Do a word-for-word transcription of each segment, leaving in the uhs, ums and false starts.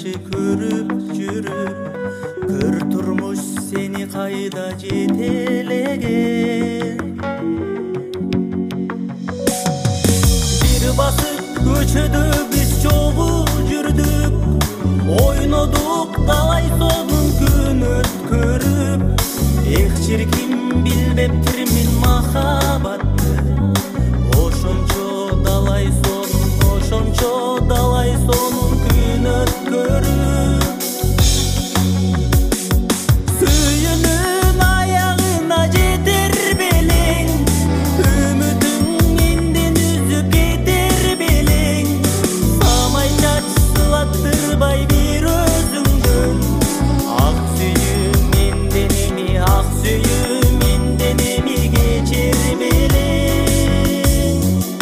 жакшы көрүп жүрүп, көр турмуш сени кайда жетелеген. Бир басып көчөдө биз чогуу жүрдүк, ойнодук талай сонун күн өткөрүп. Эх чиркин билбептирмин махабатты, ошончо далай сонун, ошончо далай сонун күн өткөрүп. Сүйүүнүн аягына жетер белең, үмүтүң менден үзүп кетер белең. Самай чач сылаттырбай бир өзүңдөн, ак сүйүү менден эми, ак сүйүү менден эми кечер белең.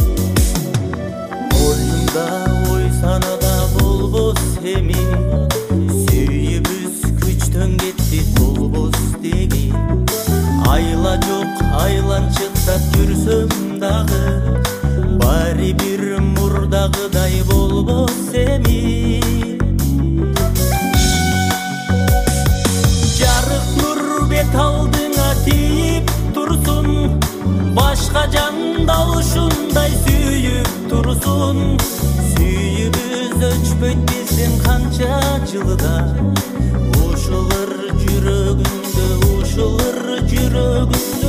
Оюмда ой санада болбос эми, сүйүүбүз күчтөн кетти толбос деген. Айла жок айланчыктап жүрсөм дагы, баары бир мурдагыдай болбос эми. Жарык нур бет алдыңа тийип турсун, башка жанда ушундай сүйүп турсун. Сүйүүбүз өчпөйт биздин канча жылда, ушулар жүрөгүңдө, ушулар жүрөгүңдө.